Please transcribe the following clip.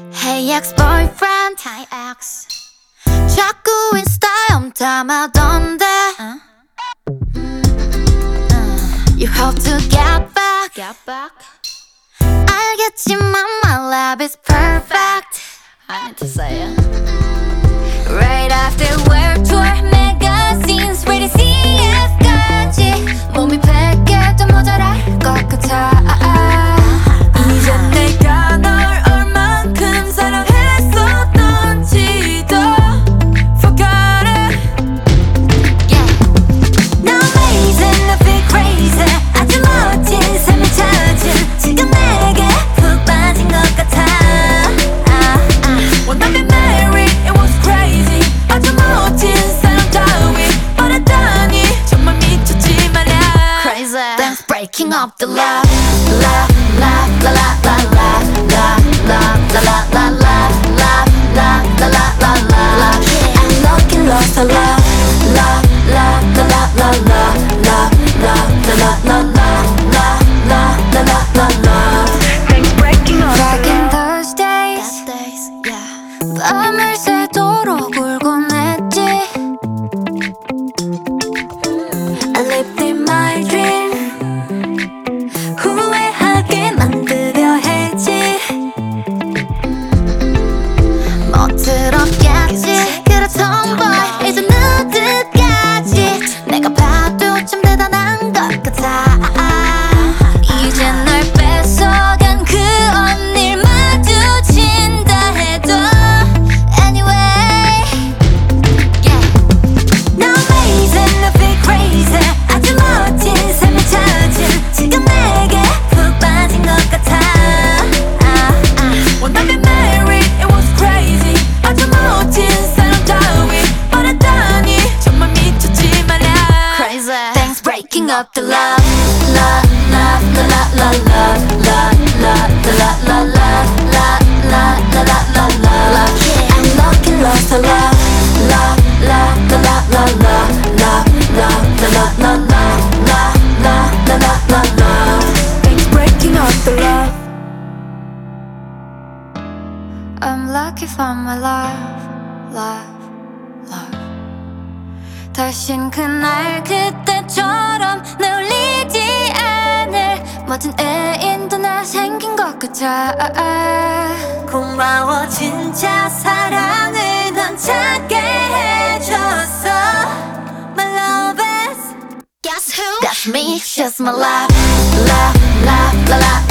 Hey ex-boyfriend, hi ex. 자꾸 인스타에 엄담하던데 You hope to get back. 알겠지만 my love is perfect. I need to say it. Right after work tour magazines ready CF까지 몸이 100개도 모자랄 것 같아. 이제 내가 널 얼만큼 사랑했었던지도 forgot it. Yeah. No amazing, I feel crazy. 아주 멋진 삶을 찾은 지금 내게 푹 빠진 것 같아. 원하면 married, it was crazy. 아주 멋진 사람 따위 바라다니 정말 미쳤지 말야. Crazy. Thanks breaking up the love. La la la la la la la la la la la la la la la la la la. I'm lucky lost a love. La la la la la la la la la la la la la la la la la. Things breaking up. Back in those days, yeah. 밤을 새도록 울곤 했지. I lived in my dream. 후회하게 만들려 했지. 못 들었겠지. 그래 tomboy 이제 누드까지 내가 봐도 참 대단한 것 같아. 이제 널 뺏어간 그 언니를 마주친다 해도 anyway. Yeah. No amazing, I feel crazy. 아주 멋진 삶을 찾은 지금 내게 푹 빠진 것 같아. 원하면 married, it was crazy. 아주 멋진 사람 따위 바라다니 정말 미쳤지 말야. Crazy. Thanks breaking up the love. La la la la la la la la la la la la la la la la la. I'm lucky lost a love. La la la la la la la la la la la la la la la la la. Things breaking up the love. I'm lucky for my love. 다신 그날 그때처럼 날 울리지 않을 멋진 애인도 나 생긴 것 같아. 고마워 진짜 사랑을 넌 찾게 해줘서. My love is Guess who? That's me, she's my love. La la la la